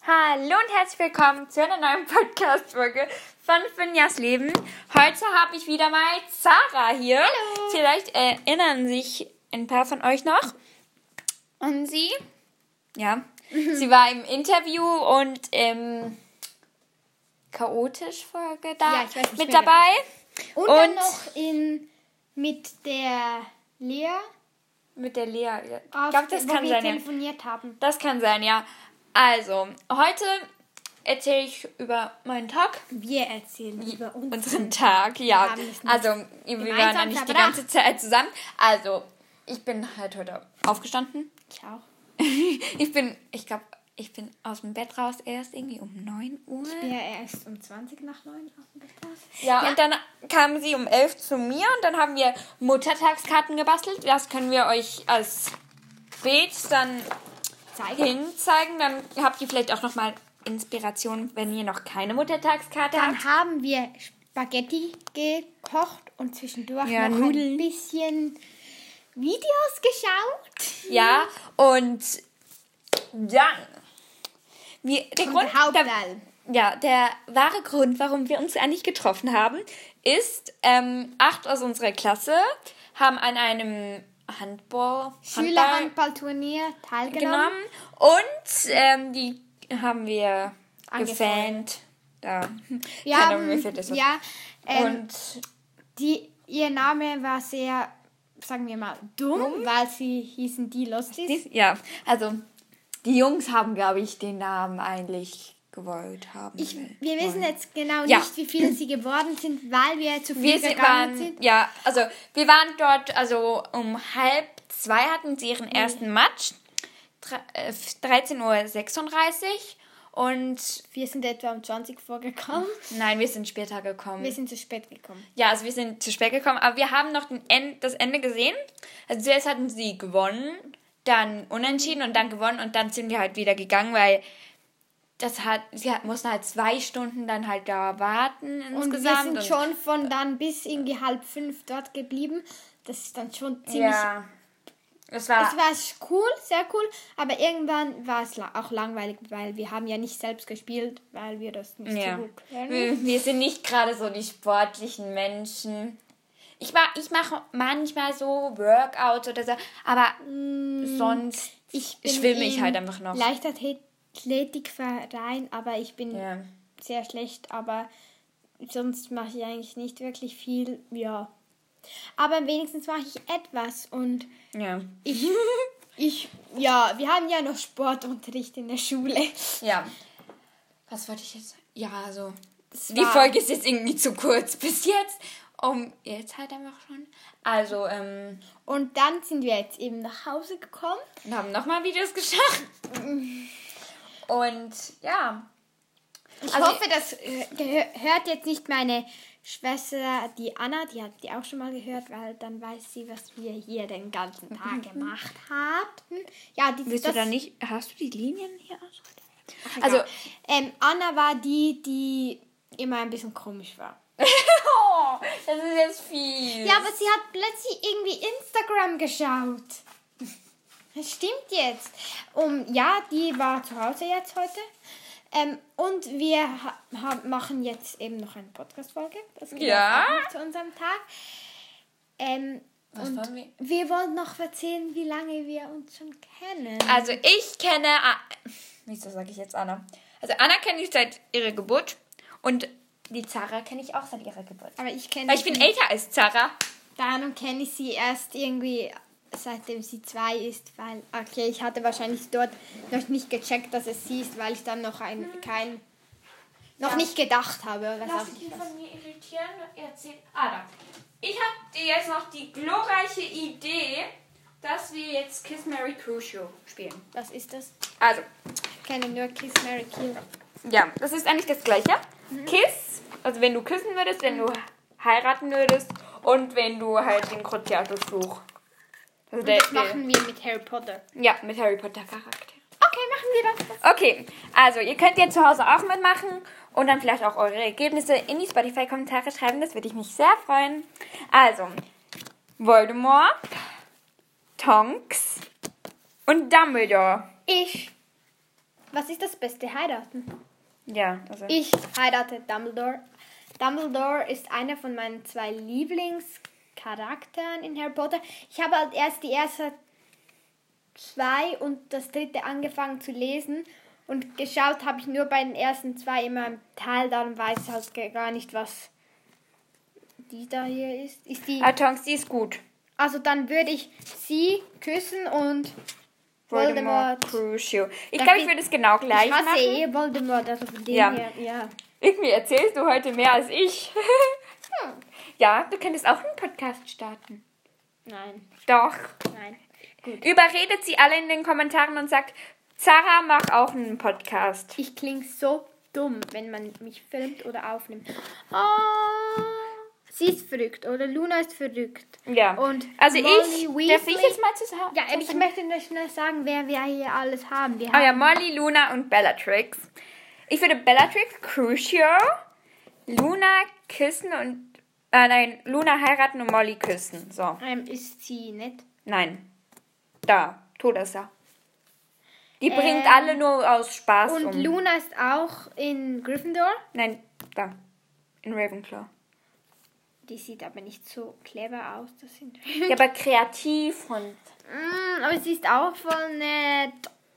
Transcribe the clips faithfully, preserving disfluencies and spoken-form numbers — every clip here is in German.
Hallo und herzlich willkommen zu einer neuen Podcast-Folge von Finjas Leben. Heute habe ich wieder mal Sarah hier. Hallo. Vielleicht erinnern sich ein paar von euch noch an sie. Ja, sie war im Interview und im Chaotisch-Folge da Ja, ich weiß nicht mit mehr dabei. Und, Und dann noch in, mit der Lea, mit der Lea. Ja. Ich auf, glaube, das wo kann wir sein, ja. telefoniert haben. Das kann sein, ja. Also, heute erzähle ich über meinen Tag. Wir erzählen über uns. Unseren Tag, ja. Wir haben es nicht Also, wir waren ja gemeinsam nicht die verbracht. ganze Zeit zusammen. Also, ich bin halt heute aufgestanden. Ich auch. Ich bin, ich glaube, ich bin aus dem Bett raus erst irgendwie um neun Uhr. Ich bin ja erst um zwanzig nach neun aus dem Bett raus. Ja, Ja. und dann kamen sie um elf zu mir und dann haben wir Muttertagskarten gebastelt. Das können wir euch als Bild dann Zeigen. hinzeigen. Dann habt ihr vielleicht auch nochmal Inspiration, wenn ihr noch keine Muttertagskarte habt. Dann haben wir Spaghetti gekocht und zwischendurch Ja, noch Nudeln. ein bisschen Videos geschaut. Ja, und dann... Wir, der Und Grund, der Hauptteil. Der, ja, der wahre Grund, warum wir uns eigentlich getroffen haben, ist, ähm, acht aus unserer Klasse haben an einem Handball, Handball Schülerhandballturnier teilgenommen. genommen und ähm, die haben wir Angefeuert. gefans. Da. Wir Keine Ahnung, mir haben, fällt das auf. ja, ähm, Und die, ihr Name war sehr, sagen wir mal, dumm, weil sie hießen die Losties. dies, ja, also die Jungs haben, glaube ich, den Namen eigentlich gewollt haben. Ich, will- wir wissen wollen. jetzt genau Ja. nicht, wie viele sie geworden sind, weil wir zu viel Wir sind, gegangen waren, sind. ja, also wir waren dort, also um halb zwei hatten sie ihren ersten Match, Dre- äh, dreizehn Uhr sechsunddreißig und Wir sind etwa um zwanzig vorgekommen. nein, wir sind später gekommen. Wir sind zu spät gekommen. Ja, also wir sind zu spät gekommen, aber wir haben noch den End, das Ende gesehen. Also zuerst hatten sie gewonnen, dann unentschieden und dann gewonnen und dann sind wir halt wieder gegangen, weil das hat, sie hat, mussten halt zwei Stunden dann halt da warten Und wir insgesamt. sind schon von dann bis irgendwie halb fünf dort geblieben. Das ist dann schon ziemlich... ja, das war, Es war cool, sehr cool, aber irgendwann war es la- auch langweilig, weil wir haben ja nicht selbst gespielt, weil wir das nicht ja. so gut können. Wir, wir sind nicht gerade so die sportlichen Menschen. Ich, mach, ich mache manchmal so Workouts oder so, aber sonst Ich bin schwimme ich im halt einfach noch. Leichtathletikverein, aber ich bin Ja. sehr schlecht, aber sonst mache ich eigentlich nicht wirklich viel, ja. Aber wenigstens mache ich etwas und Ja. ich, ich, ja, wir haben ja noch Sportunterricht in der Schule. Ja. Was wollte ich jetzt? Ja, also. Es Die war- Folge ist jetzt irgendwie zu kurz bis jetzt. Um, jetzt halt einfach schon. Also, ähm, Und dann sind wir jetzt eben nach Hause gekommen. und haben nochmal Videos geschaut. Und ja. Ich Also- hoffe, das äh, gehö- hört jetzt nicht meine Schwester, die Anna, die hat die auch schon mal gehört, weil dann weiß sie, was wir hier den ganzen Tag gemacht haben. Ja, die, Willst das, du da nicht. Hast du die Linien hier aus? Also, Also, ähm, Anna war die, die immer ein bisschen komisch war. oh, das ist jetzt viel. Ja, aber sie hat plötzlich irgendwie Instagram geschaut. Das stimmt jetzt. Um, ja, die war zu Hause jetzt heute. Ähm, und wir ha ha machen jetzt eben noch eine Podcast-Folge. Das gehört Ja. auch noch zu unserem Tag. Ähm, Was und wollen wir? wir wollen noch erzählen, wie lange wir uns schon kennen. Also, ich kenne. A- Wieso sage ich jetzt Anna? Also, Anna kenne ich seit ihrer Geburt. Und die Zara kenne ich auch seit ihrer Geburt. Aber ich kenne Weil ich bin sie- älter als Zara. Darum kenne ich sie erst irgendwie seitdem sie zwei ist, weil, okay, ich hatte wahrscheinlich dort noch nicht gecheckt, dass es sie ist, weil ich dann noch ein, kein, noch Ja. nicht gedacht habe. Was Lass auch dich nicht was. von mir irritieren. Erzähl. Ah, da. Ich habe dir jetzt noch die glorreiche Idee, dass wir jetzt Kiss Mary Crucio spielen. Was ist das? Also, Ich kenne nur Kiss, Mary, Kill. ja, das ist eigentlich das Gleiche. Kiss, also wenn du küssen würdest, wenn du heiraten würdest und wenn du halt den Cruciatus-Fluch. Also der, Das der, machen wir mit Harry Potter. ja, mit Harry Potter Charakter. Okay, machen wir das. Okay, also ihr könnt ja zu Hause auch mitmachen und dann vielleicht auch eure Ergebnisse in die Spotify-Kommentare schreiben. Das würde ich mich sehr freuen. Also, Voldemort, Tonks und Dumbledore. Ich was ist das Beste? Heiraten. Ja, also. Ich heirate Dumbledore. Dumbledore ist einer von meinen zwei Lieblingscharakteren in Harry Potter. Ich habe halt erst die ersten zwei und das dritte angefangen zu lesen. Und geschaut habe ich nur bei den ersten zwei immer im Teil. Darum weiß ich halt gar nicht, was die da hier ist. Ist die... Ah, Tonks, die ist gut. Also dann würde ich sie küssen und Voldemort, Voldemort. Crucio. Ich Da glaube, ich bin- würde es genau gleich Ich hasse machen. eh Voldemort, also von dem Ja. her, ja. Irgendwie erzählst du heute mehr als ich. Ja, du könntest auch einen Podcast starten. Nein, Doch. nein. Gut. Überredet sie alle in den Kommentaren und sagt, Sarah, mach auch einen Podcast. Ich klinge so dumm, wenn man mich filmt oder aufnimmt. Oh, sie ist verrückt, oder? Luna ist verrückt. Ja. Und also Molly ich, darf ich Weasley- jetzt mal zu sagen? Ja, ich möchte nur schnell sagen, wer wir hier alles haben. Wir Oh ja, haben Molly, Luna und Bellatrix. Ich würde Bellatrix, Crucio, Luna küssen und... Äh, nein, Luna heiraten und Molly küssen. So. ähm, ist sie nicht? Nein. Da. Todesser. Die Ähm, bringt alle nur aus Spaß Und um. Luna ist auch in Gryffindor. Nein, da. In Ravenclaw. Die sieht aber nicht so clever aus. Das sind Ja, aber kreativ und... Mm, aber sie ist auch voll nett.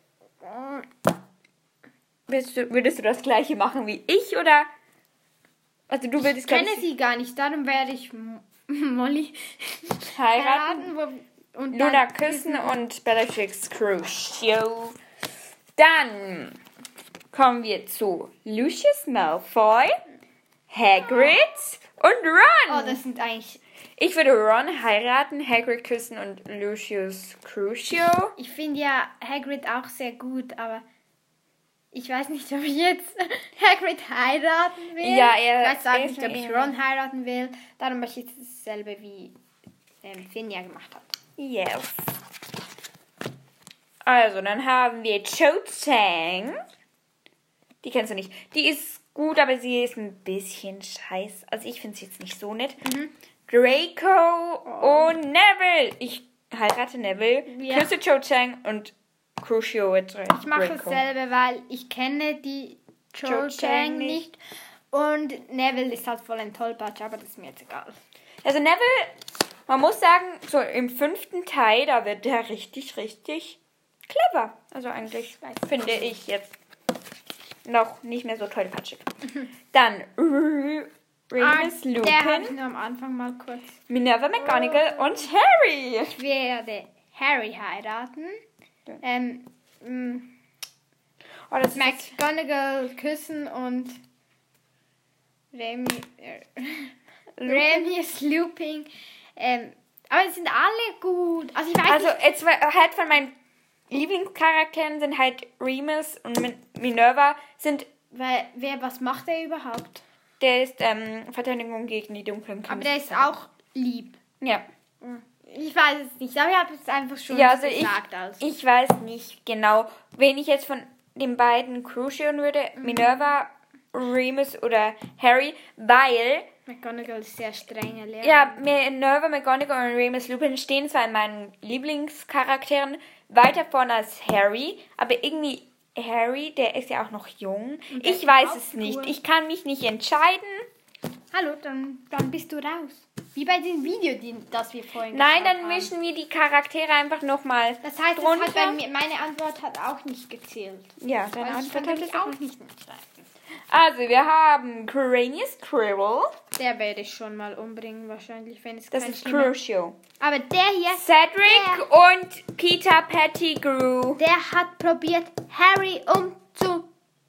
Würdest du, würdest du das gleiche machen wie ich, oder? Also du würdest, Ich glaub kenne sie gar nicht, darum werde ich M- Molly heiraten, heiraten. Wo, und Luna dann küssen und Bellatrix Crucio. Dann kommen wir zu Lucius Malfoy, Hagrid und Ron. Oh, das sind eigentlich... Ich würde Ron heiraten, Hagrid küssen und Lucius Crucio. Ich finde ja Hagrid auch sehr gut, aber ich weiß nicht, ob ich jetzt Hagrid heiraten will. Ja, er- Ich weiß auch er ist nicht, ob mir ich eher- Ron heiraten will. Darum mache ich jetzt dasselbe, wie ähm, Finn ja gemacht hat. Yes. Also, dann haben wir Cho Chang. Die kennst du nicht. Die ist gut, aber sie ist ein bisschen scheiß. Also, ich finde sie jetzt nicht so nett. Draco und Neville. Ich heirate Neville, Ja. küsse Cho Chang und Crucio mit Draco. Ich mache dasselbe, weil ich kenne die Cho Cho Chang Chang nicht. nicht. Und Neville ist halt voll ein Tollpatsch, aber das ist mir jetzt egal. Also, Neville, man muss sagen, so im fünften Teil, da wird der richtig, richtig clever. Also, eigentlich finde ich jetzt noch nicht mehr so tollpatschig. Dann R- Remus Ah, der habe ich Lupin, nur am Anfang mal kurz. Minerva McGonagall und Harry. Ich werde Harry heiraten. Ähm, mh, Oh, das ist McGonagall küssen und Remy, äh, Remus Lupin. Ähm, aber es sind alle gut. Also ich weiß also nicht. jetzt war- halt von meinen Lieblingscharakteren sind halt Remus und Min- Minerva sind, Weil, wer, was macht er überhaupt? der ist ähm, Verteidigung gegen die dunklen Aber der ist auch lieb. Ja. Ich weiß es nicht, aber ich habe es einfach schon Ja, also ich, gesagt. Also. ich weiß nicht genau, wen ich jetzt von den beiden crucieren würde, Minerva, Remus oder Harry, weil McGonagall ist sehr strenge Lehrerin. ja, Minerva, McGonagall und Remus Lupin stehen zwar in meinen Lieblingscharakteren weiter vorne als Harry, aber irgendwie Harry, der ist ja auch noch jung. Und der Ich ist weiß auch es nicht. cool. Ich kann mich nicht entscheiden. Hallo, dann, dann bist du raus. Wie bei dem Video, die, das wir vorhin Nein, geschaut dann haben. mischen wir die Charaktere einfach nochmal Das heißt, es drunter. hat bei mir, meine Antwort hat auch nicht gezählt. Ja, deine Also ich Antwort kann hat mich es auch auch. nicht entscheiden. Also, wir haben Cornelius Quirrell. Der werde ich schon mal umbringen, wahrscheinlich, wenn es Das kein ist schlimmer- Crucio. Aber der hier, Cedric und Peter Pettigrew. der hat probiert, Harry umzubringen.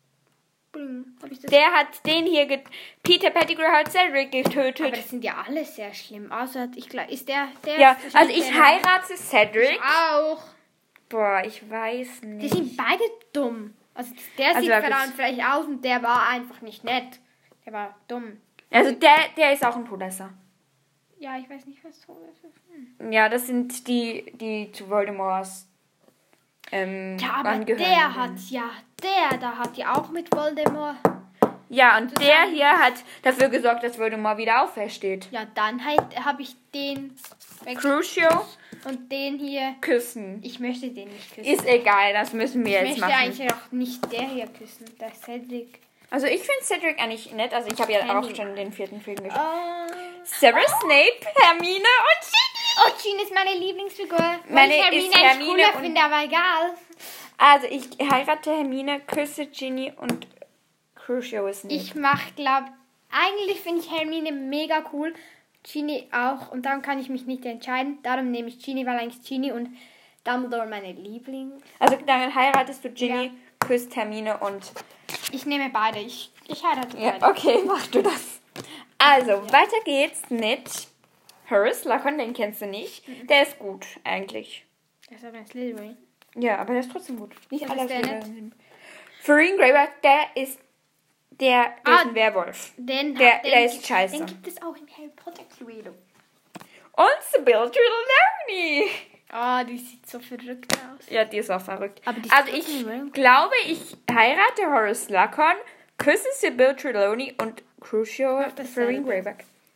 Hab ich das? Der hat den hier get Peter Pettigrew hat Cedric Aber getötet. das sind ja alle sehr schlimm. Außer, ich glaube, ist der, der Ja, ist also ich der- heirate Cedric. Auch. Boah, ich weiß Die nicht. sind beide dumm. Also der Also sieht wirklich- verdammt frech aus und der war einfach nicht nett. Der war dumm. Also der, der ist auch ein Todesser. Ja, ich weiß nicht, was so ist. Hm. Ja, das sind die, die zu Voldemorts ähm, Ja, aber angehören. der hat ja, der, da hat ja auch mit Voldemort. Ja, und der hier hat dafür gesorgt, dass Voldemort wieder aufersteht. Ja, dann halt, habe ich den weg. Crucio Und den hier, küssen. ich möchte den nicht küssen. Ist egal, das müssen wir ich jetzt möchte machen. eigentlich auch nicht der hier küssen, der Cedric. Also ich finde Cedric eigentlich nett. Also ich habe ja Handy. auch schon den vierten Film geschaut. Oh. Severus Snape, Hermine und Ginny. Oh, Jean ist meine Lieblingsfigur. Weil Meine ich Hermine ist eigentlich Hermine cooler und- finde, aber egal. Also ich heirate Hermine, küsse Ginny und Crucio Snape. Ich mach, glaub, eigentlich finde ich Hermine mega cool. Ginny auch. Und dann kann ich mich nicht entscheiden. Darum nehme ich Ginny, weil eigentlich Ginny und Dumbledore meine Liebling. Also dann heiratest du Ginny, Ja. küsst Hermine und... Ich nehme beide. Ich, ich heirate Ja, beide. okay, mach du das. Also, weiter geht's mit Horace Lacon, den kennst du nicht. Der ist gut, eigentlich. Das ist aber ein Slytherin. Ja, aber der ist trotzdem gut. Nicht Was alle ist der Slytherin sind. Vereen Graver, der ist der, der Ah, ist ein Werwolf. Den, Der- den, der ist scheiße. Den gibt es auch im Harry Potter Cluedo. Und Sybil Trelawney. Oh, die sieht so verrückt aus. Ja, die ist auch verrückt. Aber die ist also trotzdem ich verrückt. glaube, ich heirate Horace Lacon, küsse Sybil Trelawney und Crucio Mach dasselbe. Vereen Graver.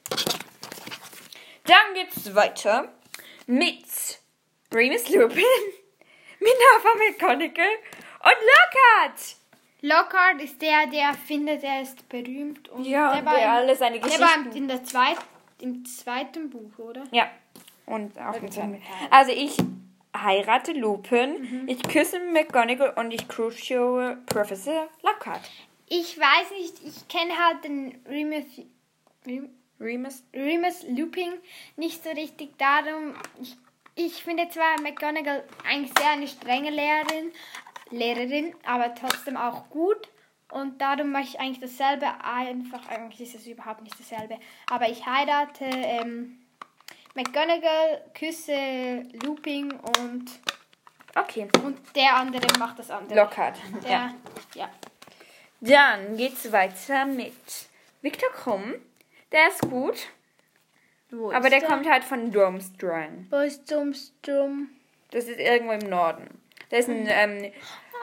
Dann geht's weiter mit Remus Lupin, Minerva McGonagall und Lockhart. Lockhart ist der, der findet, er ist berühmt. Und Ja, der war, der im, alle seine der war Geschichten. in der zweit, im zweiten Buch, oder? Ja. Und auch Oder mit seinem. Teil. Also ich heirate Lupin, ich küsse McGonagall und ich Crucio Professor Lockhart. Ich weiß nicht, ich kenne halt den Remus, Rem- Remus? Remus Lupin nicht so richtig. Darum, ich, ich finde zwar McGonagall eigentlich sehr eine strenge Lehrerin, Lehrerin, aber trotzdem auch gut. Und darum mache ich eigentlich dasselbe. Einfach, eigentlich ist es überhaupt nicht dasselbe. Aber ich heirate ähm, McGonagall, küsse Lupin und, Okay. und der andere macht das andere. Lockhart. Der, Ja. ja. Dann geht's weiter mit Viktor Krumm. Der ist gut, Wo aber ist der kommt halt von Durmstrang. Wo ist Durmstrang? Das ist irgendwo im Norden. Der ist ein, ähm,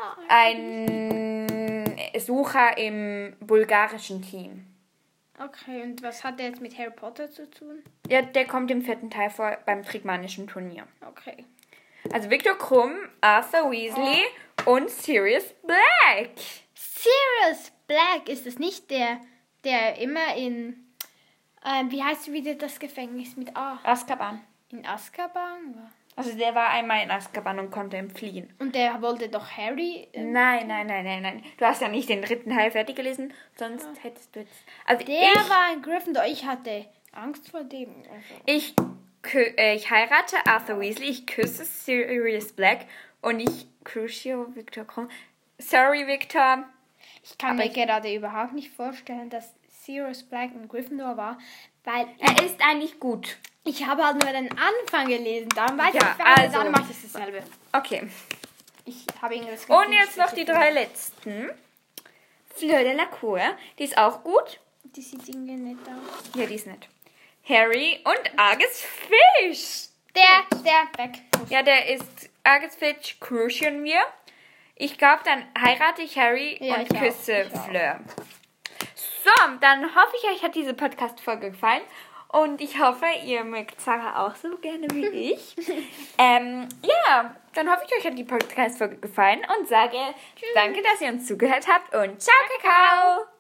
ein Sucher im bulgarischen Team. Okay, und was hat der jetzt mit Harry Potter zu tun? Ja, der kommt im vierten Teil vor beim Trigmanischen Turnier. Okay. Also Viktor Krumm, Arthur Weasley und Sirius Black. Sirius Black ist es nicht der, der immer in, ähm, wie heißt wieder das Gefängnis mit A? Azkaban. In Azkaban war. Also der war einmal in Azkaban und konnte entfliehen. Und der wollte doch Harry. Ähm, Nein, nein, nein, nein, nein. Du hast ja nicht den dritten Teil fertig gelesen, sonst hättest du jetzt... Also der ich, war ein Gryffindor. Ich hatte Angst vor dem. Also. ich, kü- äh, ich heirate Arthur Weasley, ich küsse Sirius Black und ich Crucio Viktor Krumm. Sorry, Victor. Ich kann Aber mir ich- gerade überhaupt nicht vorstellen, dass Sirius Black ein Gryffindor war, weil Er ist eigentlich gut. ich habe halt nur den Anfang gelesen. Darum weiß Ja, ich nicht, also- darum mache ich dasselbe. Okay. Ich habe irgendwie das Und Gefühl, jetzt ich noch würde die drei letzten. Fleur de la Cour, die ist auch gut. Die sieht irgendwie nett aus. Ja, die ist nett. Harry und Argus Filch. Der, der, weg. Ja, der ist Argus Filch, crucian wir. Ich glaube, dann heirate ich Harry Ja, und ich auch, küsse ich auch. Fleur. So, dann hoffe ich, euch hat diese Podcast-Folge gefallen. Und ich hoffe, ihr mögt Sarah auch so gerne wie ich. ähm, ja, dann hoffe ich, euch hat die Podcast-Folge gefallen und sage danke, dass ihr uns zugehört habt und ciao, Kakao!